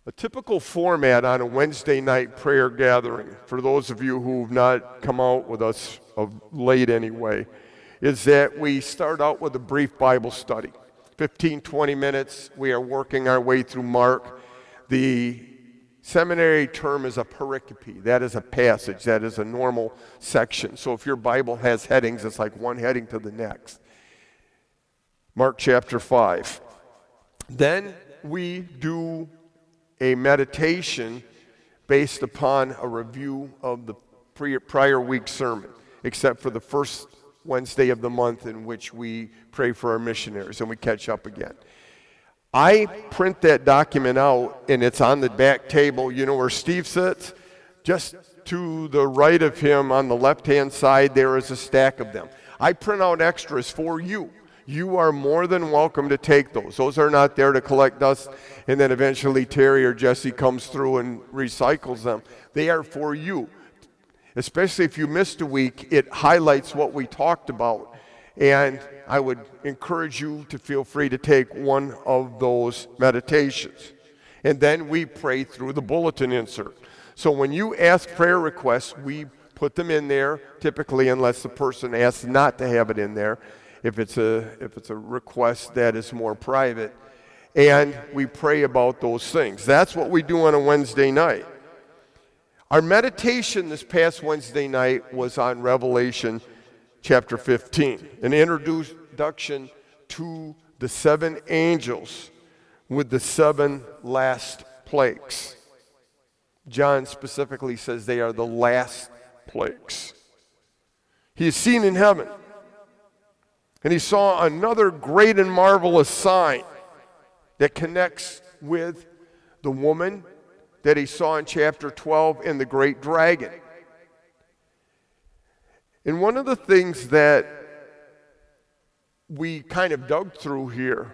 A typical format on a Wednesday night prayer gathering, for those of you who have not come out with us of late anyway, is that we start out with a brief Bible study. 15, 20 minutes, we are working our way through Mark. The seminary term is a pericope. That is a passage. That is a normal section. So if your Bible has headings, it's like one heading to the next. Mark chapter 5. Then we do a meditation based upon a review of the prior week's sermon, except for the first Wednesday of the month in which we pray for our missionaries and we catch up again. I print that document out, and it's on the back table. You know where Steve sits? Just to the right of him on the left-hand side, there is a stack of them. I print out extras for you. You are more than welcome to take those. Those are not there to collect dust and then eventually Terry or Jesse comes through and recycles them. They are for you. Especially if you missed a week, it highlights what we talked about. And I would encourage you to feel free to take one of those meditations. And then we pray through the bulletin insert. So when you ask prayer requests, we put them in there, typically unless the person asks not to have it in there. If it's a request that is more private, and we pray about those things. That's what we do on a Wednesday night. Our meditation this past Wednesday night was on Revelation chapter 15, an introduction to the 7 angels with the 7 last plagues. John specifically says they are the last plagues. He is seen in heaven. And he saw another great and marvelous sign that connects with the woman that he saw in chapter 12 and the great dragon. And one of the things that we kind of dug through here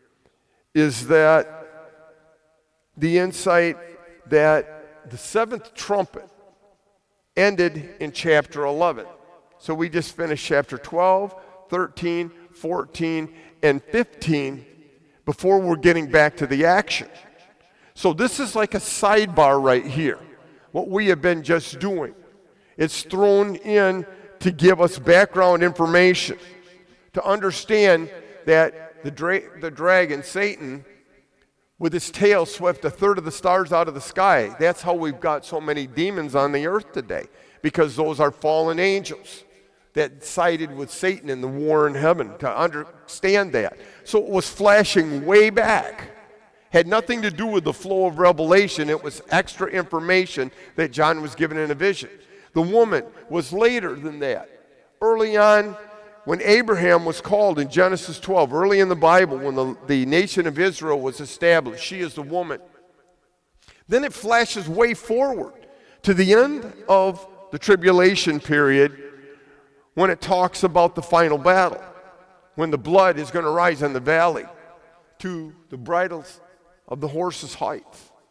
is that the insight that the 7th trumpet ended in chapter 11. So we just finished chapter 12, 13, 14, and 15 before we're getting back to the action. So this is like a sidebar right here, what we have been just doing. It's thrown in to give us background information, to understand that the dragon, Satan, with his tail swept a third of the stars out of the sky. That's how we've got so many demons on the earth today, because those are fallen angels that sided with Satan in the war in heaven, to understand that. So it was flashing way back. Had nothing to do with the flow of revelation. It was extra information that John was given in a vision. The woman was later than that. Early on, when Abraham was called in Genesis 12, early in the Bible, when the nation of Israel was established, she is the woman. Then it flashes way forward to the end of the tribulation period, when it talks about the final battle, when the blood is going to rise in the valley to the bridles of the horse's height.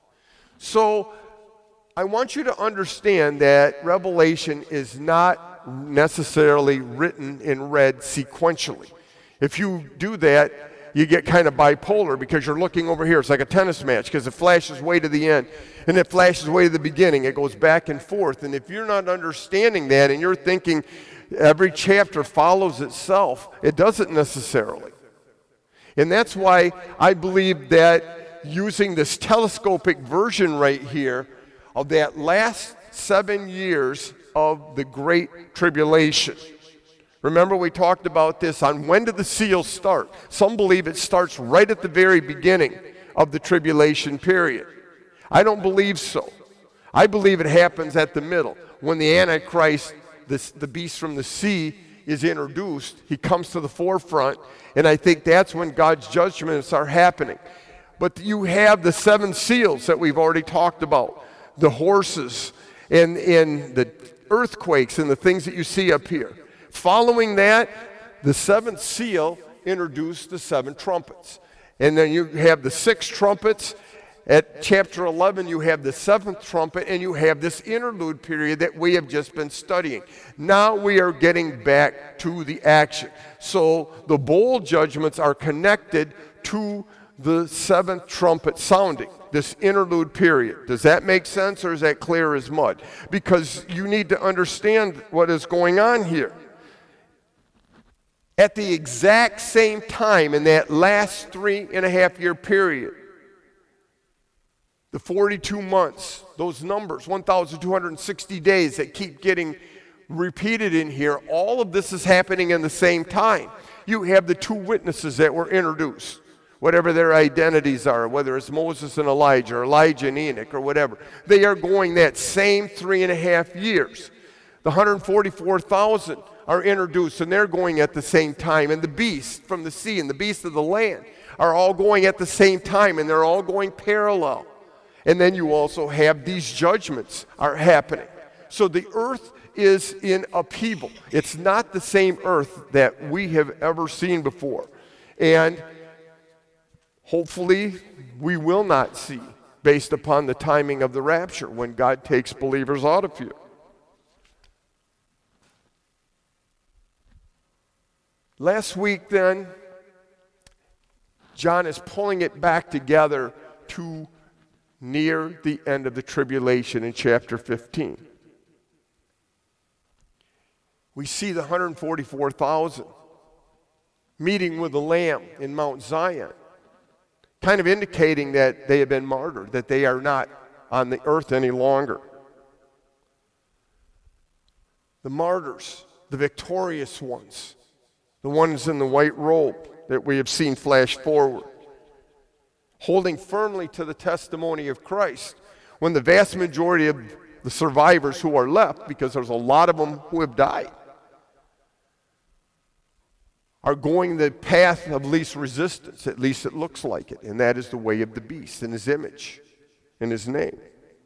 So I want you to understand that Revelation is not necessarily written and read sequentially. If you do that, you get kind of bipolar, because you're looking over here. It's like a tennis match, because it flashes way to the end and it flashes way to the beginning. It goes back and forth. And if you're not understanding that and you're thinking every chapter follows itself, it doesn't necessarily. And that's why I believe that using this telescopic version right here of that last 7 years of the Great Tribulation. Remember, we talked about this on when did the seals start. Some believe it starts right at the very beginning of the tribulation period. I don't believe so. I believe it happens at the middle, when the Antichrist, the beast from the sea, is introduced. He comes to the forefront, and I think that's when God's judgments are happening. But you have the 7 seals that we've already talked about, the horses and the earthquakes and the things that you see up here. Following that, the 7th seal introduced the 7 trumpets. And then you have the 6 trumpets. At chapter 11, you have the 7th trumpet, and you have this interlude period that we have just been studying. Now we are getting back to the action. So the bowl judgments are connected to the 7th trumpet sounding. this interlude period. Does that make sense, or is that clear as mud? Because you need to understand what is going on here. At the exact same time in that last 3.5-year period, the 42 months, those numbers, 1,260 days that keep getting repeated in here, all of this is happening in the same time. You have the two witnesses that were introduced, whatever their identities are, whether it's Moses and Elijah, or Elijah and Enoch, or whatever. They are going that same 3.5 years. The 144,000 are introduced, and they're going at the same time. And the beast from the sea and the beast of the land are all going at the same time, and they're all going parallel. And then you also have these judgments are happening. So the earth is in upheaval. It's not the same earth that we have ever seen before. And hopefully we will not see, based upon the timing of the rapture, when God takes believers out of here. Last week then, John is pulling it back together to near the end of the tribulation in chapter 15. We see the 144,000 meeting with the Lamb in Mount Zion, kind of indicating that they have been martyred, that they are not on the earth any longer. The martyrs, the victorious ones, the ones in the white robe that we have seen flash forward, holding firmly to the testimony of Christ, when the vast majority of the survivors who are left, because there's a lot of them who have died, are going the path of least resistance. At least it looks like it. And that is the way of the beast in his image, in his name.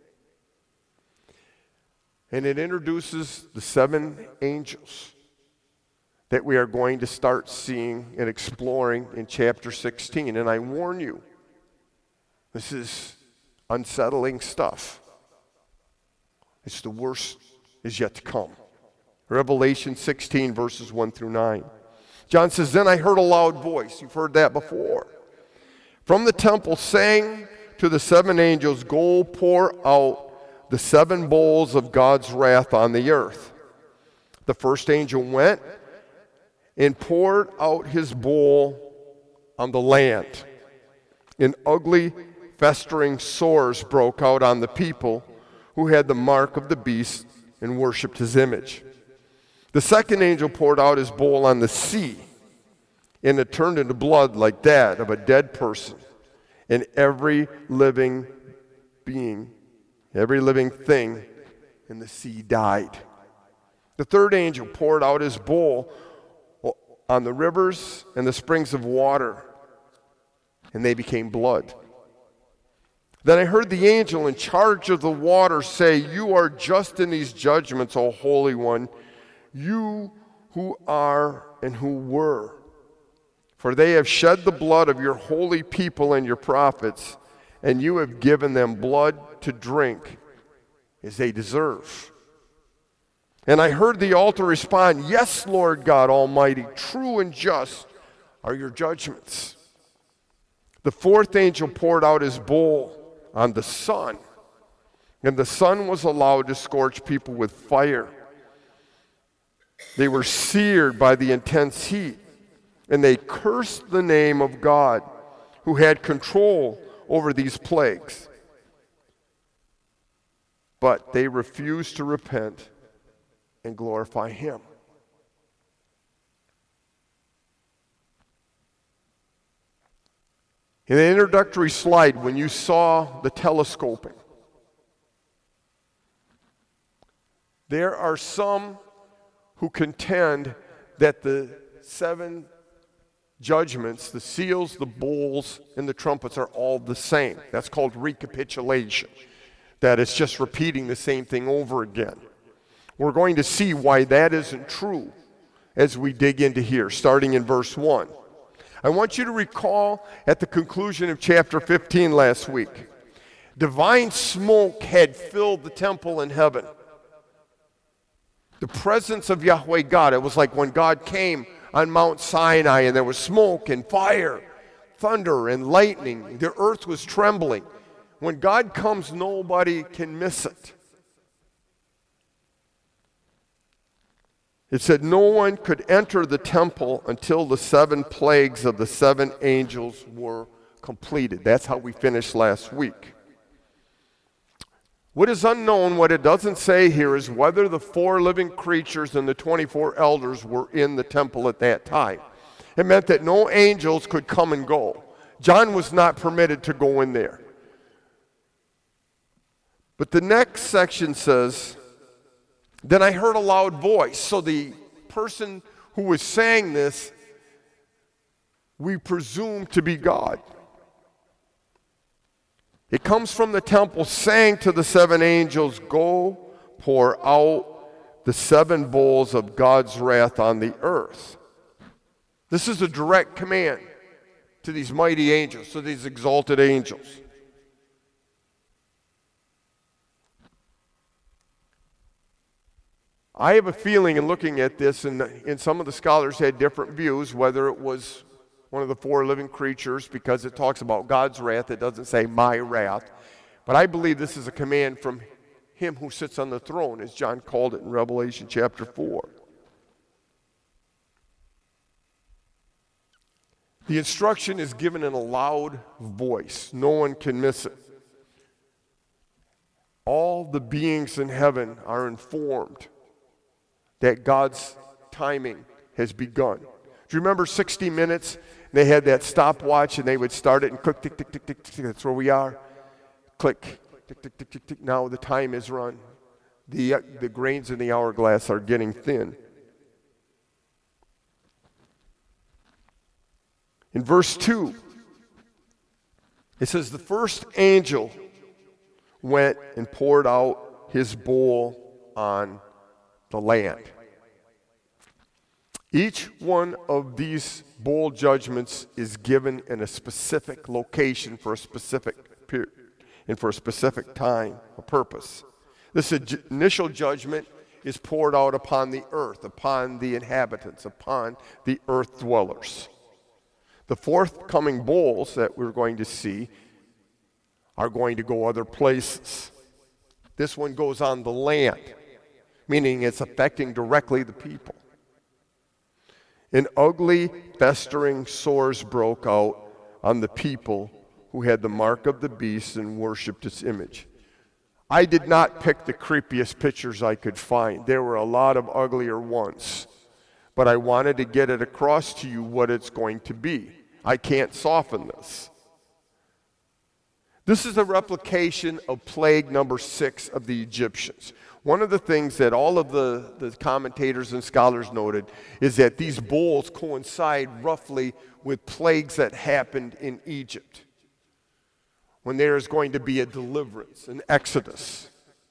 And it introduces the 7 angels that we are going to start seeing and exploring in chapter 16. And I warn you, this is unsettling stuff. It's the worst is yet to come. Revelation 16, verses 1 through 9. John says, "Then I heard a loud voice," you've heard that before, "from the temple saying to the 7 angels, 'Go pour out the 7 bowls of God's wrath on the earth.' The first angel went and poured out his bowl on the land. And ugly, festering sores broke out on the people who had the mark of the beast and worshipped his image. The second angel poured out his bowl on the sea, and it turned into blood like that of a dead person. And every living being, every living thing in the sea died. The third angel poured out his bowl on the rivers and the springs of water, and they became blood. Then I heard the angel in charge of the water say, 'You are just in these judgments, O Holy One, you who are and who were. For they have shed the blood of your holy people and your prophets, and you have given them blood to drink as they deserve.' And I heard the altar respond, 'Yes, Lord God Almighty, true and just are your judgments.' The fourth angel poured out his bowl on the sun, and the sun was allowed to scorch people with fire. They were seared by the intense heat, and they cursed the name of God who had control over these plagues. But they refused to repent and glorify him." In the introductory slide, when you saw the telescoping, there are some who contend that the 7 judgments, the seals, the bowls, and the trumpets are all the same. That's called recapitulation. That it's just repeating the same thing over again. We're going to see why that isn't true as we dig into here, starting in verse 1. I want you to recall at the conclusion of chapter 15 last week, divine smoke had filled the temple in heaven. The presence of Yahweh God, it was like when God came on Mount Sinai and there was smoke and fire, thunder and lightning. The earth was trembling When God comes, nobody can miss it. It said no one could enter the temple until the 7 plagues of the 7 angels were completed. That's how we finished last week. What is unknown, what it doesn't say here, is whether the 4 living creatures and the 24 elders were in the temple at that time. It meant that no angels could come and go. John was not permitted to go in there. But the next section says, then I heard a loud voice. So the person who was saying this, we presume to be God. It comes from the temple saying to the 7 angels, go pour out the 7 bowls of God's wrath on the earth. This is a direct command to these mighty angels, to these exalted angels. I have a feeling in looking at this, and some of the scholars had different views, whether it was one of the 4 living creatures, because it talks about God's wrath. It doesn't say my wrath. But I believe this is a command from him who sits on the throne, as John called it in Revelation chapter 4. The instruction is given in a loud voice. No one can miss it. All the beings in heaven are informed that God's timing has begun. Do you remember 60 Minutes? They had that stopwatch, and they would start it and click, tick, tick, tick, tick, tick. That's where we are. Click, tick, tick, tick, tick, tick. Now the time is run. The grains in the hourglass are getting thin. In verse 2, it says, the first angel went and poured out his bowl on the land. Each one of these bowl judgments is given in a specific location for a specific period and for a specific time, a purpose. This initial judgment is poured out upon the earth, upon the inhabitants, upon the earth dwellers. The forthcoming bowls that we're going to see are going to go other places. This one goes on the land, meaning it's affecting directly the people. An ugly, festering sores broke out on the people who had the mark of the beast and worshipped its image. I did not pick the creepiest pictures I could find. There were a lot of uglier ones. But I wanted to get it across to you what it's going to be. I can't soften this. This is a replication of plague number 6 of the Egyptians. One of the things that all of the commentators and scholars noted is that these bowls coincide roughly with plagues that happened in Egypt, when there is going to be a deliverance, an exodus.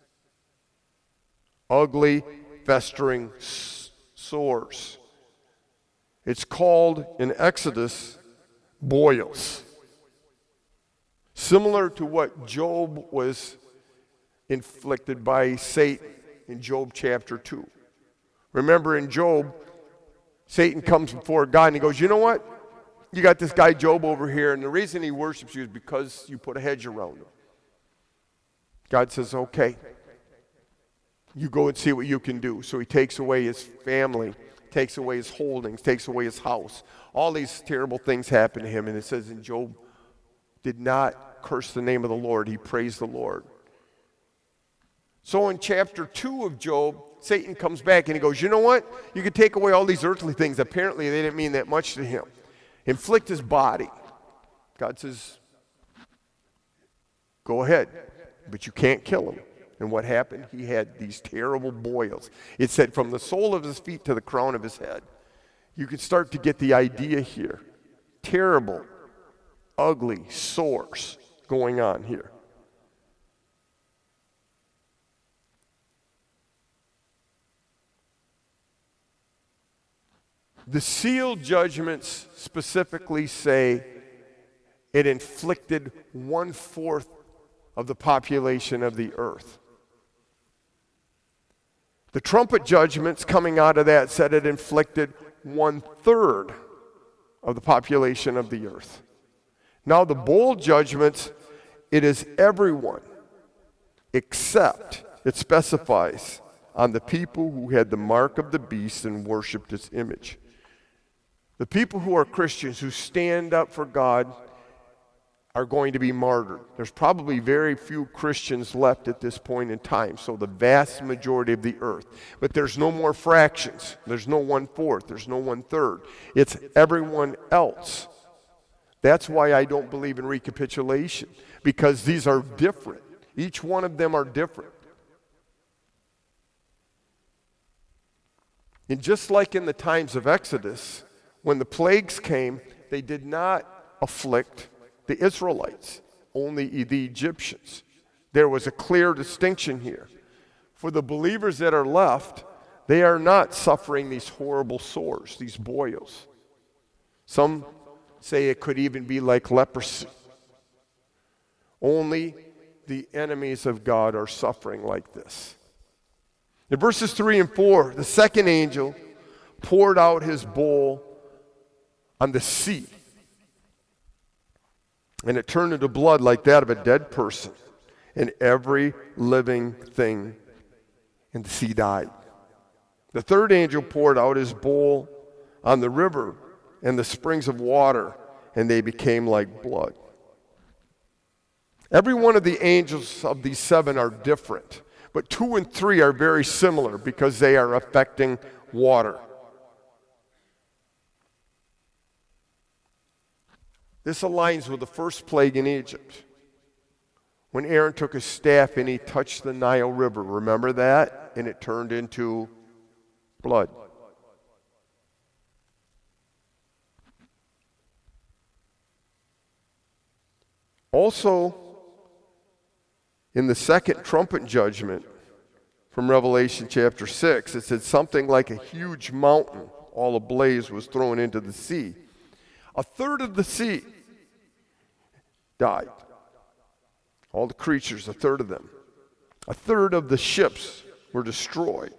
Ugly, festering sores. It's called in Exodus boils. Similar to what Job was inflicted by Satan in Job chapter 2. Remember in Job, Satan comes before God and he goes, you know what? You got this guy Job over here, and the reason he worships you is because you put a hedge around him. God says, okay, you go and see what you can do. So he takes away his family, takes away his holdings, takes away his house. All these terrible things happen to him, and it says in Job did not curse the name of the Lord. He praised the Lord. So in chapter 2 of Job, Satan comes back and he goes, you know what? You could take away all these earthly things. Apparently they didn't mean that much to him. Inflict his body. God says, go ahead, but you can't kill him. And what happened? He had these terrible boils. It said from the sole of his feet to the crown of his head. You can start to get the idea here. Terrible, ugly sores going on here. The sealed judgments specifically say it inflicted 1/4 of the population of the earth. The trumpet judgments coming out of that said it inflicted 1/3 of the population of the earth. Now the bowl judgments It is everyone except, it specifies, on the people who had the mark of the beast and worshiped its image. The people who are Christians, who stand up for God, are going to be martyred. There's probably very few Christians left at this point in time, so the vast majority of the earth. But there's no more fractions. There's no 1/4. There's no 1/3. It's everyone else. That's why I don't believe in recapitulation, because these are different. Each one of them are different. And just like in the times of Exodus, when the plagues came, they did not afflict the Israelites, only the Egyptians. There was a clear distinction here. For the believers that are left, they are not suffering these horrible sores, these boils. Some say it could even be like leprosy. Only the enemies of God are suffering like this. In verses 3 and 4, the second angel poured out his bowl on the sea, and it turned into blood like that of a dead person, and every living thing in the sea died. The third angel poured out his bowl on the river and the springs of water, and they became like blood. Every one of the angels of these seven are different, but 2 and 3 are very similar because they are affecting water. This aligns with the first plague in Egypt, when Aaron took his staff and he touched the Nile River. Remember that? And it turned into blood. Also, in the second trumpet judgment from Revelation chapter 6, it said something like a huge mountain, all ablaze, was thrown into the sea. A third of the sea died. All the creatures, a third of them. A third of the ships were destroyed.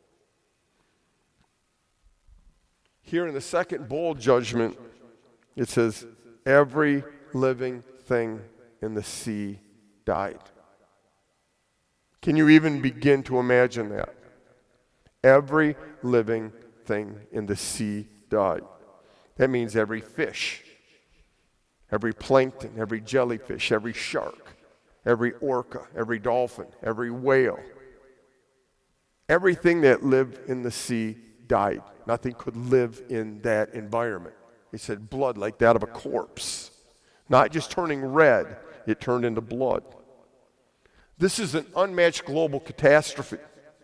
Here in the second bowl judgment, it says, every living thing in the sea died. Can you even begin to imagine that? Every living thing in the sea died. That means every fish, every plankton, every jellyfish, every shark, every orca, every dolphin, every whale. Everything that lived in the sea died. Nothing could live in that environment. He said blood like that of a corpse. Not just turning red, it turned into blood. This is an unmatched global catastrophe.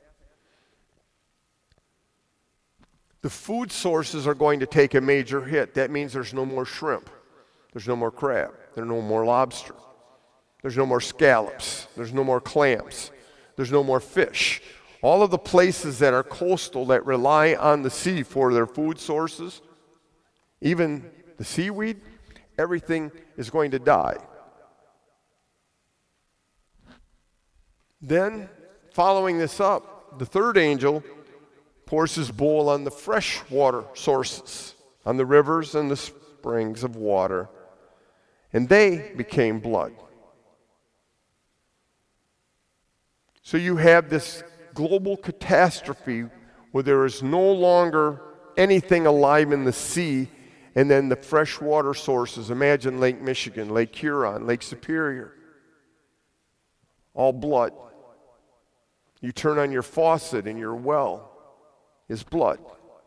The food sources are going to take a major hit. That means there's no more shrimp. There's no more crab. There's no more lobster. There's no more scallops. There's no more clams. There's no more fish. All of the places that are coastal that rely on the sea for their food sources, even the seaweed, everything is going to die. Then, following this up, the third angel pours his bowl on the fresh water sources, on the rivers and the springs of water, and they became blood. So you have this global catastrophe where there is no longer anything alive in the sea, and then the freshwater sources, imagine Lake Michigan, Lake Huron, Lake Superior, all blood. You turn on your faucet and your well is blood.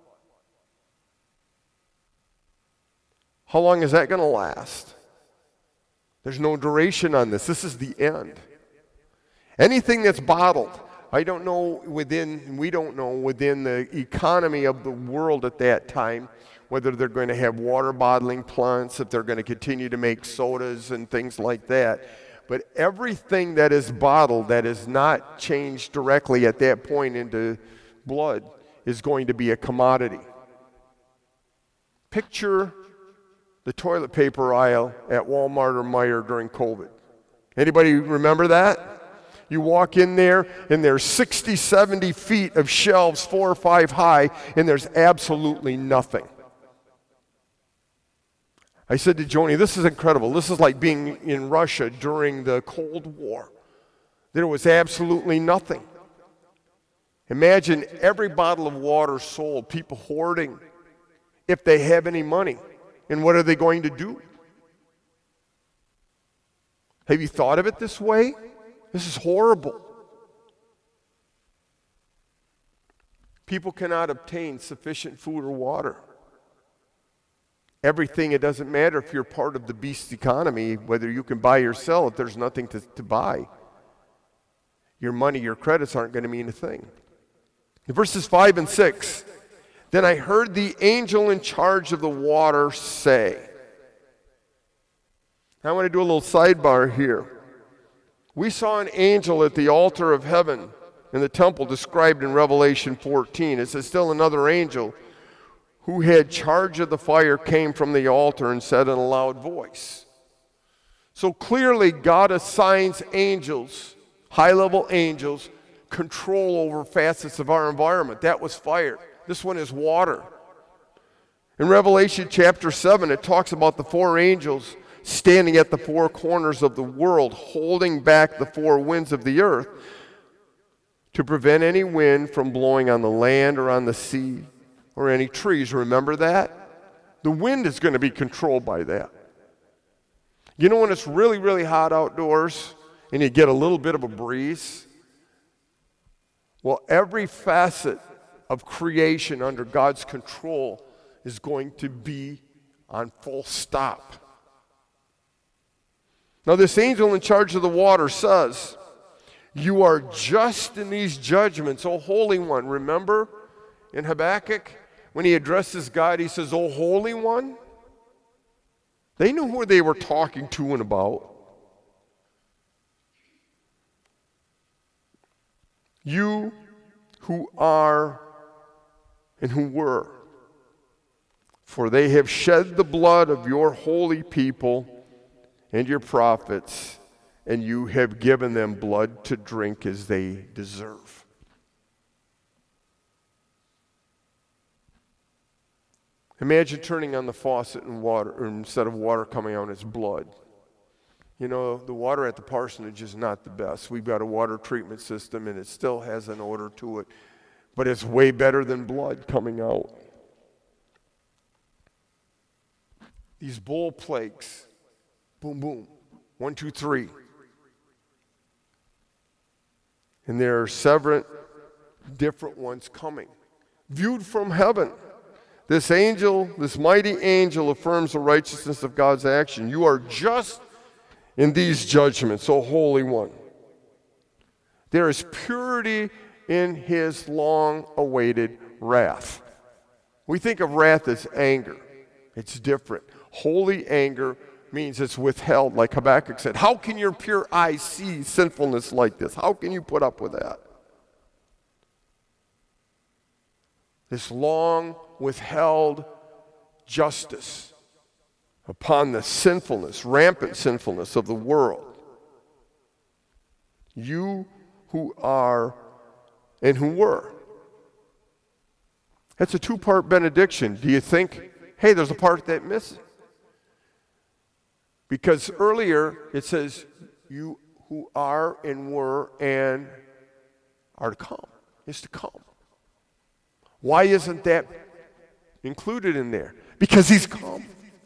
How long is that going to last? There's no duration on this. This is the end. Anything that's bottled, we don't know within the economy of the world at that time whether they're going to have water bottling plants, if they're going to continue to make sodas and things like that. But everything that is bottled that is not changed directly at that point into blood is going to be a commodity. Picture the toilet paper aisle at Walmart or Meijer during COVID. Anybody remember that? You walk in there, and there's 60, 70 feet of shelves, 4 or 5 high, and there's absolutely nothing. I said to Joni, this is incredible. This is like being in Russia during the Cold War. There was absolutely nothing. Imagine every bottle of water sold, people hoarding, if they have any money. And what are they going to do? Have you thought of it this way? This is horrible. People cannot obtain sufficient food or water. Everything, it doesn't matter if you're part of the beast economy, whether you can buy or sell, if there's nothing to buy. Your money, your credits aren't going to mean a thing. In verses 5 and 6, then I heard the angel in charge of the water say. I want to do a little sidebar here. We saw an angel at the altar of heaven in the temple described in Revelation 14. It says, still another angel who had charge of the fire came from the altar and said in a loud voice. So clearly God assigns angels, high-level angels, control over facets of our environment. That was fire. This one is water. In Revelation chapter 7, it talks about the four angels standing at the four corners of the world, holding back the four winds of the earth to prevent any wind from blowing on the land or on the sea or any trees. Remember that? The wind is going to be controlled by that. You know when it's really, really hot outdoors and you get a little bit of a breeze? Well, every facet of creation under God's control is going to be on full stop. Now, this angel in charge of the water says, you are just in these judgments, O Holy One. Remember in Habakkuk, when he addresses God, he says, O Holy One. They knew who they were talking to and about. You who are and who were, for they have shed the blood of your holy people and your prophets, and you have given them blood to drink as they deserve. Imagine turning on the faucet and water, or instead of water coming out, it's blood. You know, the water at the parsonage is not the best. We've got a water treatment system, and it still has an odor to it, but it's way better than blood coming out. These bowl plagues, boom, boom, 1, 2, 3. And there are several different ones coming, viewed from heaven. This angel, this mighty angel, affirms the righteousness of God's action. You are just in these judgments, O Holy One. There is purity in his long-awaited wrath. We think of wrath as anger. It's different. Holy anger means it's withheld, like Habakkuk said. How can your pure eyes see sinfulness like this? How can you put up with that? This long withheld justice upon the sinfulness, rampant sinfulness of the world. You who are and who were. That's a two-part benediction. Do you think, hey, there's a part that misses? Because earlier it says, you who are and were and are to come. Is to come. Why isn't that included in there? Because he's come.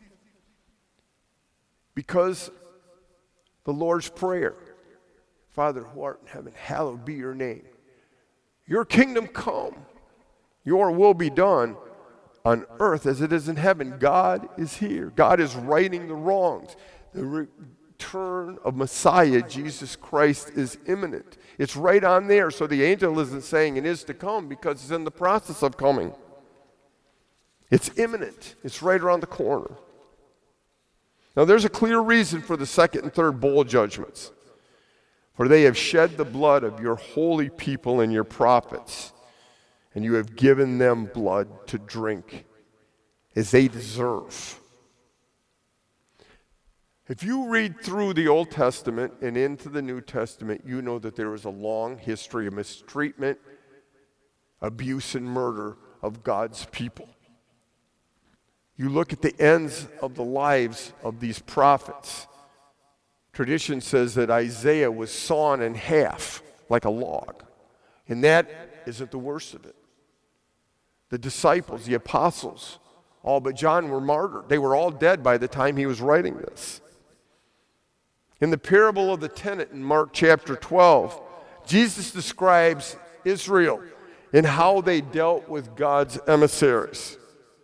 Because the Lord's Prayer, Father who art in heaven, hallowed be your name. Your kingdom come. Your will be done on earth as it is in heaven. God is here. God is righting the wrongs. The return of Messiah, Jesus Christ, is imminent. It's right on there. So the angel isn't saying it is to come because it's in the process of coming. It's imminent. It's right around the corner. Now there's a clear reason for the second and third bowl judgments. For they have shed the blood of your holy people and your prophets, and you have given them blood to drink as they deserve. If you read through the Old Testament and into the New Testament, you know that there is a long history of mistreatment, abuse, and murder of God's people. You look at the ends of the lives of these prophets. Tradition says that Isaiah was sawn in half like a log. And that isn't the worst of it. The disciples, the apostles, all but John were martyred. They were all dead by the time he was writing this. In the parable of the tenant in Mark chapter 12, Jesus describes Israel and how they dealt with God's emissaries.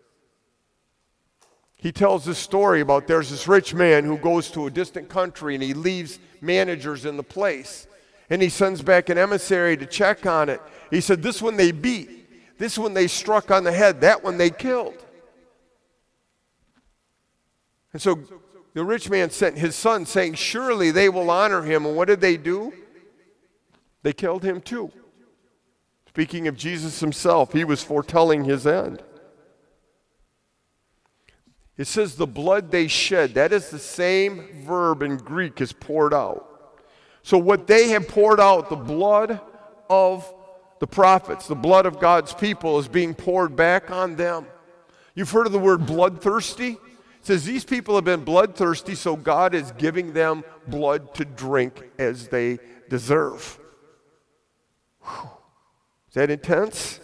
He tells this story about there's this rich man who goes to a distant country and he leaves managers in the place. And he sends back an emissary to check on it. He said, this one they beat, this one they struck on the head, that one they killed. And so the rich man sent his son saying, surely they will honor him. And what did they do? They killed him too. Speaking of Jesus himself, he was foretelling his end. It says the blood they shed, that is the same verb in Greek as poured out. So what they have poured out, the blood of the prophets, the blood of God's people is being poured back on them. You've heard of the word bloodthirsty? It says these people have been bloodthirsty, so God is giving them blood to drink as they deserve. Whew. Is that intense?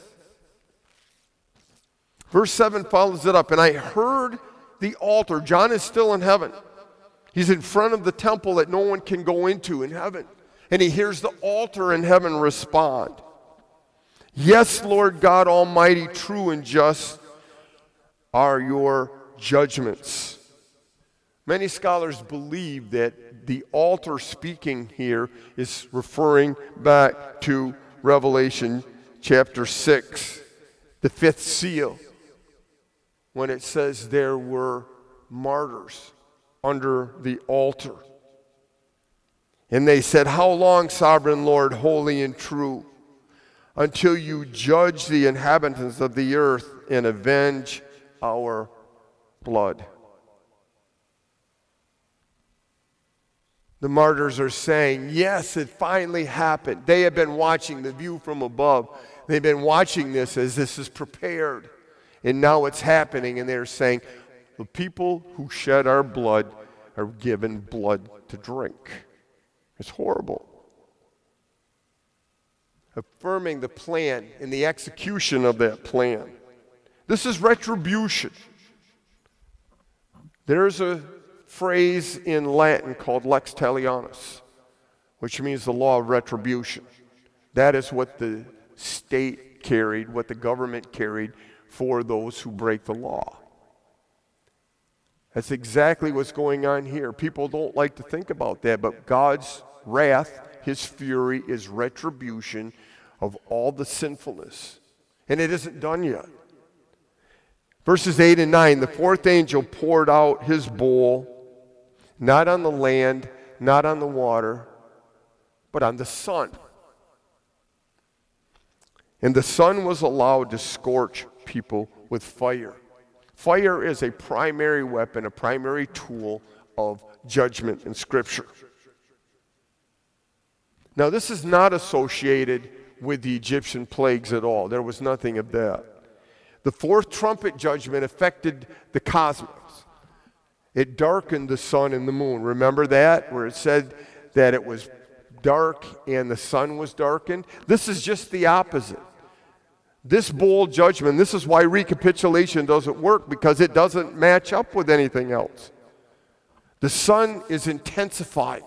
Verse 7 follows it up. And I heard the altar. John is still in heaven. He's in front of the temple that no one can go into in heaven. And he hears the altar in heaven respond. Yes, Lord God Almighty, true and just are your judgments. Many scholars believe that the altar speaking here is referring back to Revelation chapter 6, the fifth seal, when it says there were martyrs under the altar. And they said, how long, sovereign Lord, holy and true, until you judge the inhabitants of the earth and avenge our blood? The martyrs are saying, yes, it finally happened. They have been watching the view from above. They've been watching this as this is prepared. And now it's happening, and they're saying, the people who shed our blood are given blood to drink. It's horrible. Affirming the plan and the execution of that plan. This is retribution. There's a phrase in Latin called lex talionis, which means the law of retribution. That is what the state carried, what the government carried for those who break the law. That's exactly what's going on here. People don't like to think about that, but God's wrath, his fury, is retribution of all the sinfulness. And it isn't done yet. Verses 8 and 9, the fourth angel poured out his bowl, not on the land, not on the water, but on the sun. And the sun was allowed to scorch people with fire. Fire is a primary weapon, a primary tool of judgment in Scripture. Now, this is not associated with the Egyptian plagues at all. There was nothing of that. The fourth trumpet judgment affected the cosmos. It darkened the sun and the moon. Remember that? Where it said that it was dark and the sun was darkened? This is just the opposite. This bowl judgment, this is why recapitulation doesn't work, because it doesn't match up with anything else. The sun is intensified,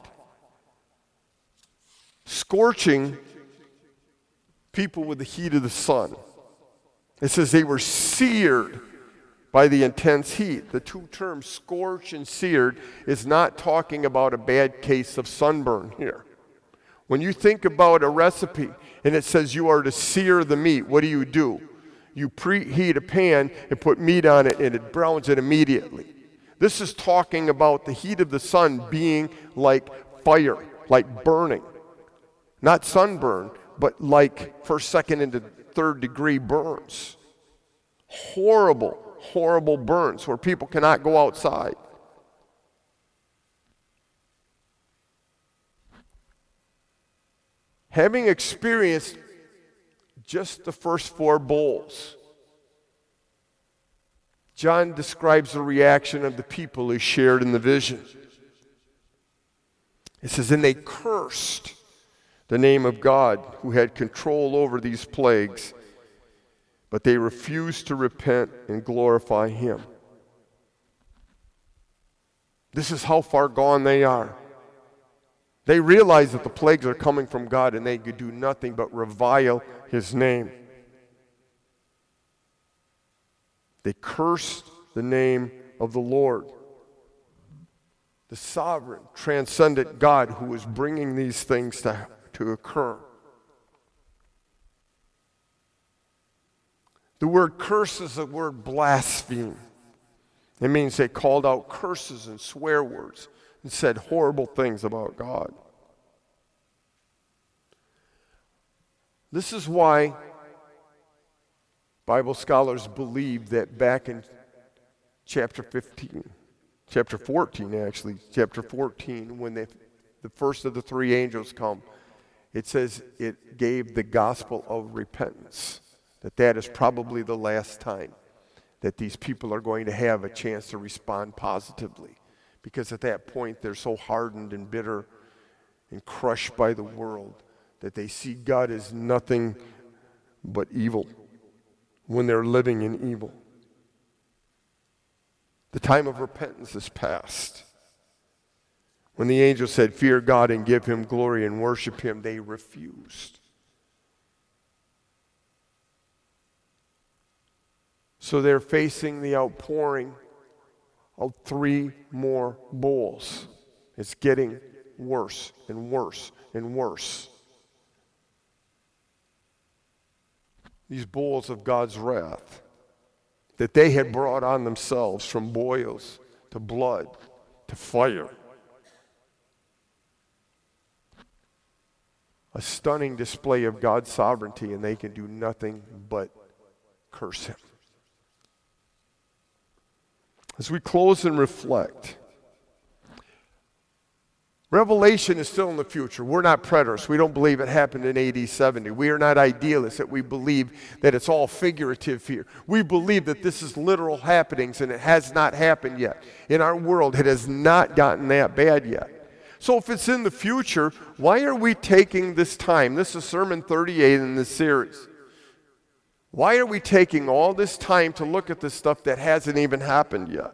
scorching people with the heat of the sun. It says they were seared by the intense heat. The two terms, scorch and seared, is not talking about a bad case of sunburn here. When you think about a recipe and it says you are to sear the meat, what do? You preheat a pan and put meat on it and it browns it immediately. This is talking about the heat of the sun being like fire, like burning. Not sunburn, but like first, second, and third degree burns. Horrible, horrible burns where people cannot go outside. Having experienced just the first four bowls, John describes the reaction of the people as shared in the vision. It says, and they cursed the name of God who had control over these plagues, but they refused to repent and glorify him. This is how far gone they are. They realize that the plagues are coming from God and they could do nothing but revile his name. They cursed the name of the Lord, the sovereign, transcendent God who was bringing these things to occur. The word curse is the word blaspheme. It means they called out curses and swear words and said horrible things about God. This is why Bible scholars believe that back in chapter 14, when the first of the three angels come, it says it gave the gospel of repentance. That is probably the last time that these people are going to have a chance to respond positively. Because at that point, they're so hardened and bitter and crushed by the world that they see God as nothing but evil when they're living in evil. The time of repentance is past. When the angel said, fear God and give him glory and worship him, they refused. So they're facing the outpouring of 3 more bowls. It's getting worse and worse and worse. These bowls of God's wrath that they had brought on themselves, from boils to blood to fire. A stunning display of God's sovereignty, and they can do nothing but curse him. As we close and reflect, Revelation is still in the future. We're not preterists. We don't believe it happened in AD 70. We are not idealists that we believe that it's all figurative here. We believe that this is literal happenings, and it has not happened yet. In our world, it has not gotten that bad yet. So if it's in the future, why are we taking this time? This is Sermon 38 in this series. Why are we taking all this time to look at this stuff that hasn't even happened yet?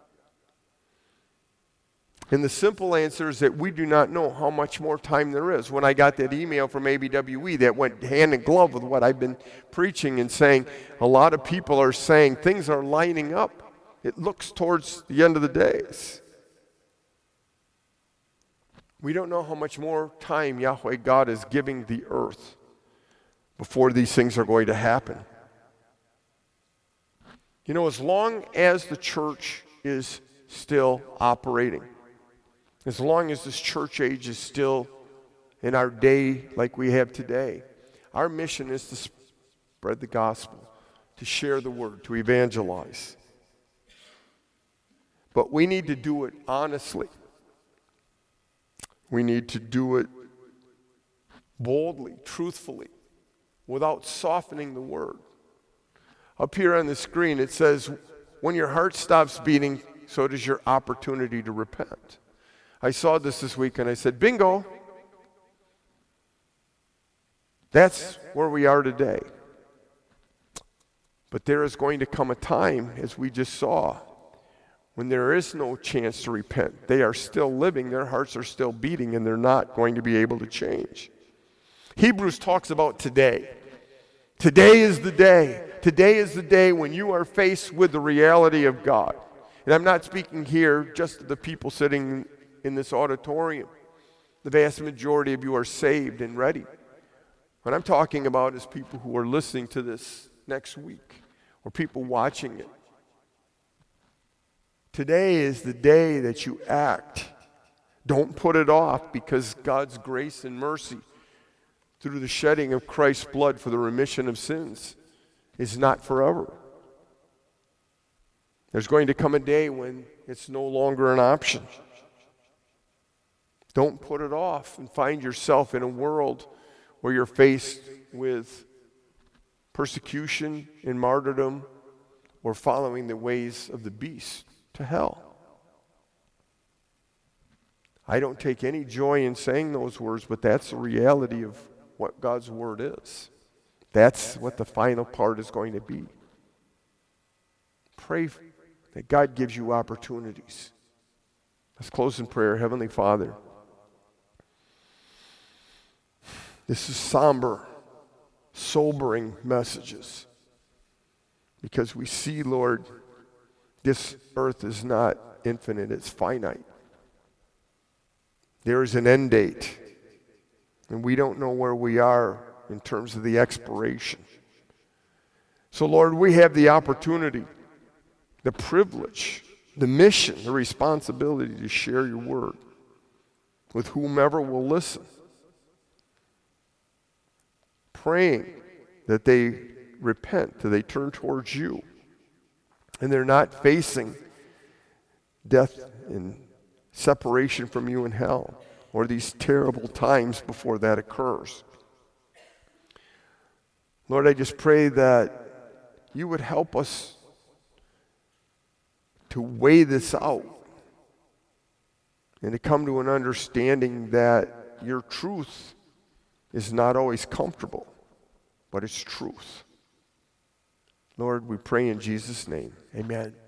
And the simple answer is that we do not know how much more time there is. When I got that email from ABWE that went hand in glove with what I've been preaching and saying, a lot of people are saying things are lining up. It looks towards the end of the days. We don't know how much more time Yahweh God is giving the earth before these things are going to happen. You know, as long as the church is still operating, as long as this church age is still in our day like we have today, our mission is to spread the gospel, to share the word, to evangelize. But we need to do it honestly. We need to do it boldly, truthfully, without softening the word. Up here on the screen it says, when your heart stops beating, so does your opportunity to repent. I saw this week and I said, bingo. That's where we are today. But there is going to come a time, as we just saw, when there is no chance to repent. They are still living, their hearts are still beating, and they're not going to be able to change. Hebrews talks about today. Today is the day. Today is the day when you are faced with the reality of God. And I'm not speaking here just to the people sitting in this auditorium. The vast majority of you are saved and ready. What I'm talking about is people who are listening to this next week, or people watching it. Today is the day that you act. Don't put it off, because God's grace and mercy through the shedding of Christ's blood for the remission of sins is not forever. There's going to come a day when it's no longer an option. Don't put it off and find yourself in a world where you're faced with persecution and martyrdom, or following the ways of the beast to hell. I don't take any joy in saying those words, but that's the reality of what God's word is. That's what the final part is going to be. Pray that God gives you opportunities. Let's close in prayer. Heavenly Father, this is somber, sobering messages, because we see, Lord, this earth is not infinite, it's finite. There is an end date, and we don't know where we are in terms of the expiration. So, Lord, we have the opportunity, the privilege, the mission, the responsibility to share your word with whomever will listen, praying that they repent, that they turn towards you, and they're not facing death and separation from you in hell, or these terrible times before that occurs. Lord, I just pray that you would help us to weigh this out and to come to an understanding that your truth is not always comfortable, but it's truth. Lord, we pray in Jesus' name. Amen.